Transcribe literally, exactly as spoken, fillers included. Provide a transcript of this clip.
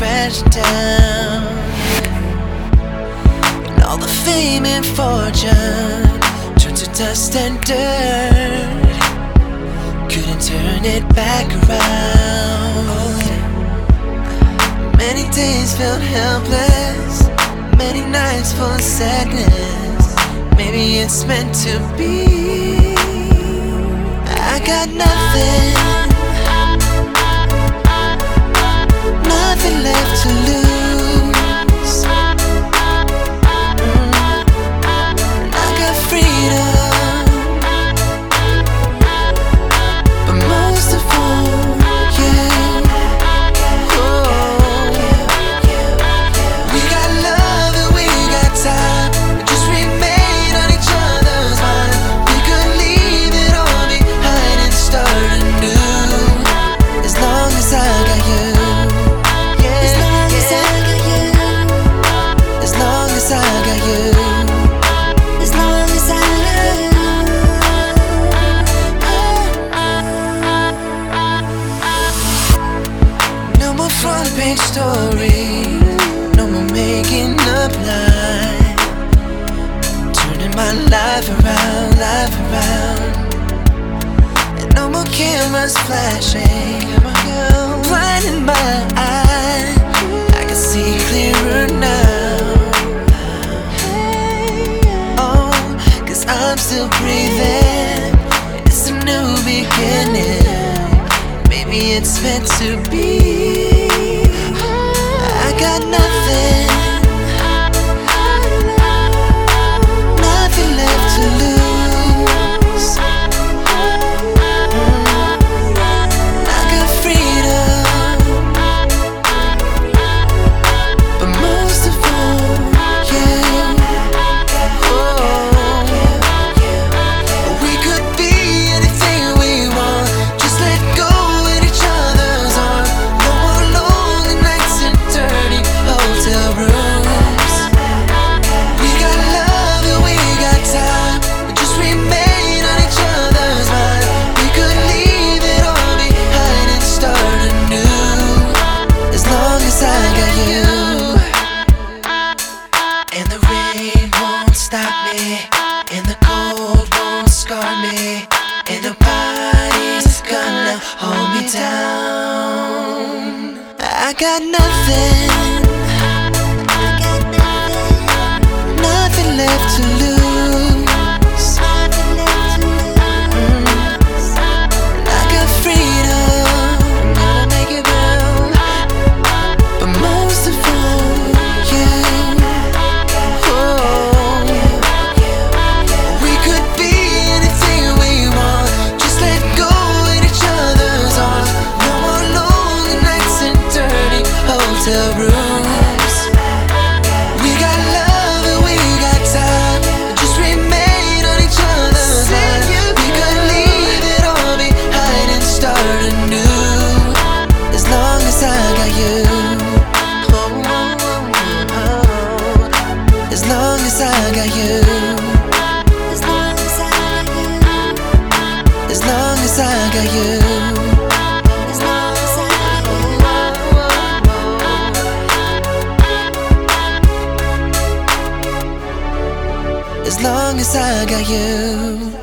crashing down, and all the fame and fortune turned to dust and dirt. Couldn't turn it back around. Many days felt helpless, many nights full of sadness. Maybe it's meant to be. I got nothing, nothing left to lose. mm. And I got freedom, but most of all, you. Oh. We got love and we got time, it just remain on each other's mind. We could leave it all behind and start anew, as long as I got you. As long as I got you. As long as I got you. As long as I got you. No more front page stories, no more making up lies, turning my life around, life around. And no more cameras flashing, blinding my eyes. I can see clearer now. Oh, cause I'm still breathing. It's a new beginning. Maybe it's meant to be. I got nothing, nothing left to lose. I got freedom, but most of all, you. Oh. We could be anything we want, just let go in each other's arms. No more long nights and dirty hotel rooms. We got love and we got time, it just remain on each other's mind. We could leave it all behind and start anew, as long as I got you. And the rain won't stop me, and the cold won't scar me, and nobody's gonna hold me down. I got nothing, nothing left to lose. Mm. And I got freedom, I'm gonna make it real, but most of all, you. Oh. We could be anything we want, just let go in each other's arms. No more long nights and dirty hotel rooms. We got love and we got time, it just remain on each other's mind. We could leave it all behind and start anew, as long as I got you. Oh, oh, oh. As long as I got you. As long as I got you. As long as I got you. As long as I got you. As long as I got you.